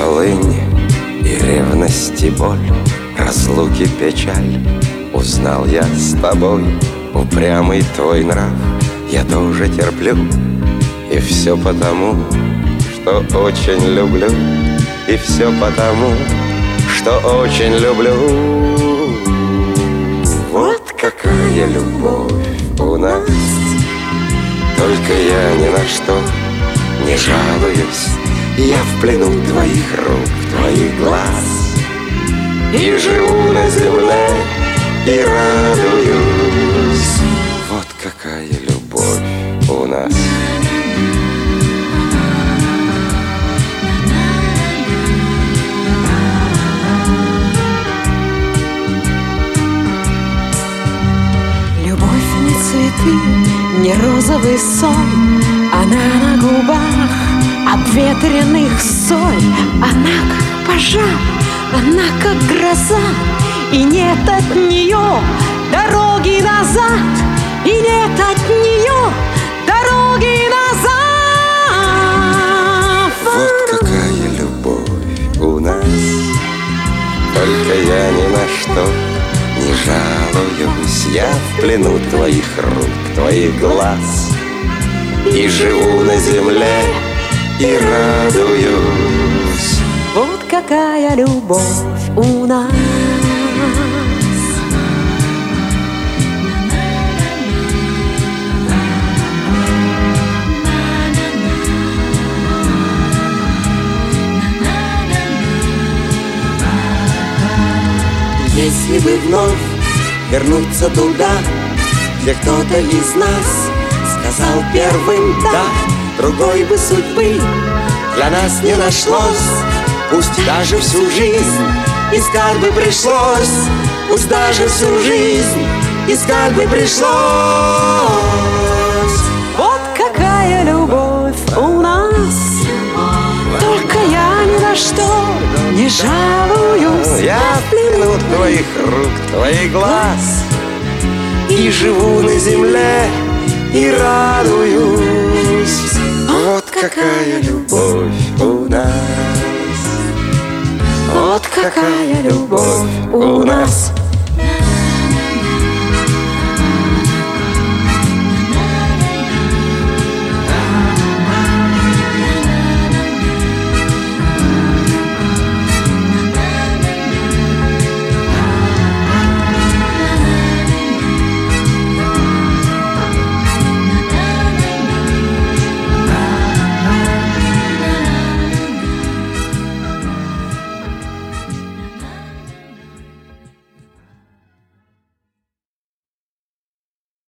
полынь и ревность и боль, разлуки печаль. Узнал я с тобой упрямый твой нрав, я тоже терплю. И все потому, что очень люблю. И все потому, что очень люблю. Вот какая любовь у нас. Только я ни на что не жалуюсь. Я в плену твоих рук, твоих глаз, и живу на земле, и радуюсь. Вот какая любовь у нас. Любовь не цветы, не розовый сон, она на губах обветренных соль. Она как пожар, она как гроза, и нет от нее дороги назад, и нет от нее дороги назад. Вот какая любовь у нас. Только я ни на что не жалуюсь. Я в плену твоих рук, твоих глаз, и живу на земле, и радуюсь. Вот какая любовь у нас. Если бы вновь вернуться туда, где кто-то из нас сказал первым «да», другой бы судьбы для нас не нашлось. Пусть даже всю жизнь искать бы пришлось. Пусть даже всю жизнь искать бы пришлось. Вот какая любовь у нас. Только я ни на что не жалуюсь. Я в плену твоих рук, твоих глаз, и живу на земле, и радуюсь. Вот какая любовь у нас. Вот какая любовь у нас.